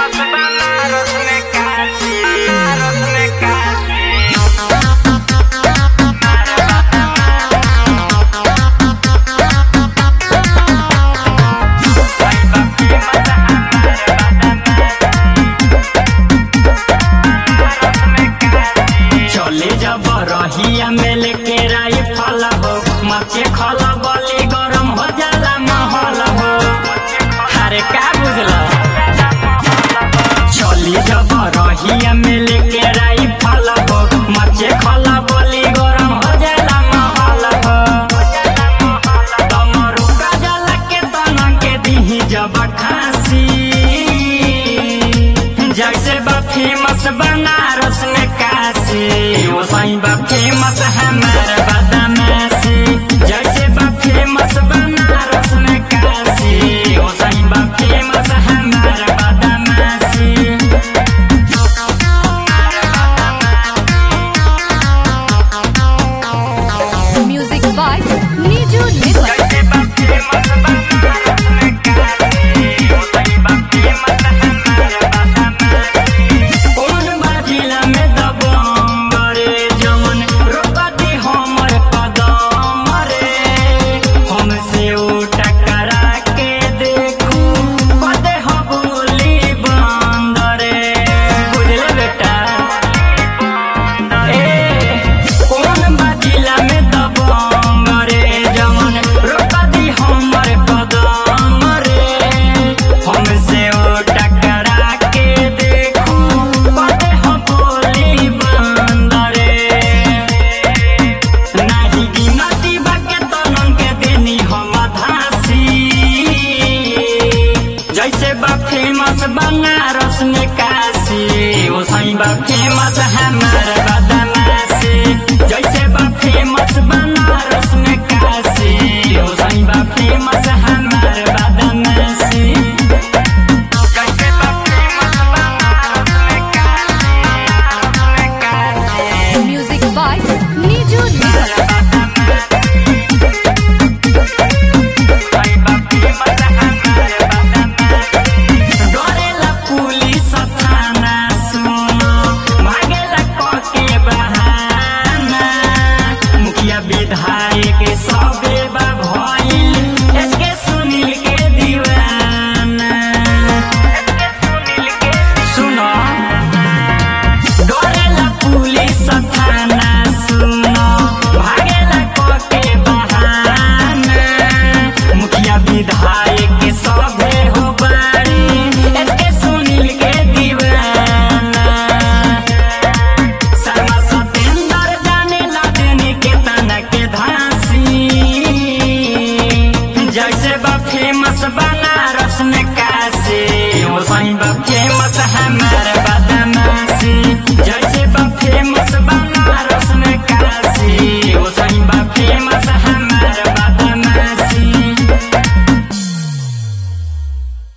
रहिया में लेके राई फल हो मचे खल बली गरम हो जाला महल हो। अरे का बुझला चली जब रहिया में लेके राई फल हो मचे खल बली गरम हो जाला महल हो। तमरु का जला के तन के दीही जब खांसी जैसे बा फेमस बनारस में काशी वैसे बा फेमस हमारे बदमाशी। जैसे बा फेमस बनारस में काशी वैसे बा फेमस हमारे बदमाशी। Music by Neeju Nirmal. जैसे बा फेमस बनारस में काशी वैसे बा फेमस हमारे बदमाशी। कौन बाजिला में दबंग रे जवन रोकती हमर कदम रे हमसे उ टकरा के देखू पदे हो बोली बंद रे। बुझले बेटा कौन बाजिला में दबंग रे जवन रोकती हमर कदम रे हमसे उ टकरा के देखू पदे हो बोली बंद रे। नाही गिनती बाके तनन के देनी हम धासी जैसे बा फेमस बनारस में काशी वैसे बा फेमस हमारे बदमाशी। जैसे बा फेमस बनारस में काशी वैसे बा फेमस हमारे बदमाशी। जैसे बा फेमस बनारस में काशी म्यूजिक बाय नीजू निर्मल। डरेला पुलिस थाना सुनो भागेला कके बहाना मुखिया विधायक सबे बा भइल इसके सुनील के दीवाना। सुनो डरेला पुलिस थाना सुनो भागेला कके बहाना मुखिया विधायक सब